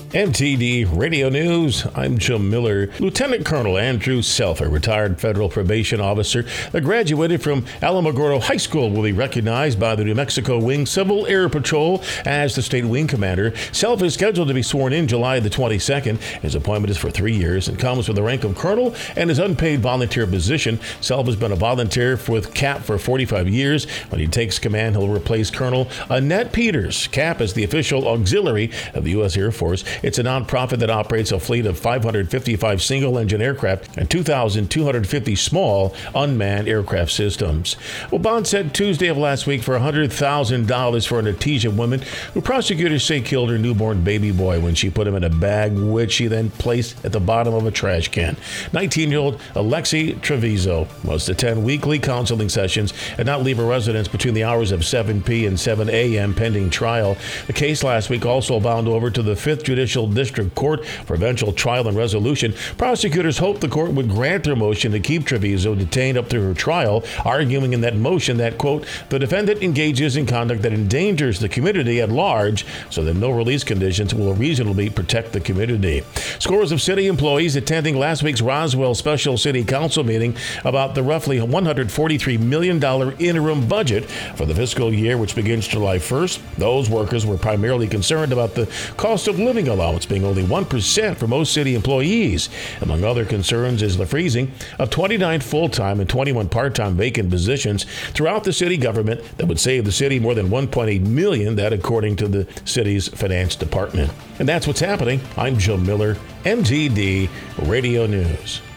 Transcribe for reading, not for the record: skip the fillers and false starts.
MTD Radio News, I'm Jim Miller. Lieutenant Colonel Andrew Self, a retired federal probation officer that graduated from Alamogordo High School, will be recognized by the New Mexico Wing Civil Air Patrol as the state wing commander. Self is scheduled to be sworn in July the 22nd. His appointment is for 3 years and comes with the rank of colonel and his unpaid volunteer position. Self has been a volunteer with CAP for 45 years. When he takes command, he'll replace Colonel Annette Peters. CAP is the official auxiliary of the U.S. Air Force. It's a nonprofit that operates a fleet of 555 single-engine aircraft and 2,250 small unmanned aircraft systems. Well, bond set Tuesday of last week for $100,000 for an Artesia woman who prosecutors say killed her newborn baby boy when she put him in a bag, which she then placed at the bottom of a trash can. 19-year-old Alexi Treviso was to attend weekly counseling sessions and not leave her residence between the hours of 7 p.m. and 7 a.m. pending trial. The case last week also bound over to the 5th Judicial District Court for eventual trial and resolution. Prosecutors hoped the court would grant their motion to keep Treviso detained up through her trial, arguing in that motion that, quote, the defendant engages in conduct that endangers the community at large, so that no release conditions will reasonably protect the community. Scores of city employees attending last week's Roswell Special City Council meeting about the roughly $143 million interim budget for the fiscal year, which begins July 1st. Those workers were primarily concerned about the cost of living allowance being only 1% for most city employees. Among other concerns is the freezing of 29 full-time and 21 part-time vacant positions throughout the city government that would save the city more than $1.8 million, that according to the city's finance department. And that's what's happening. I'm Joe Miller, MTD Radio News.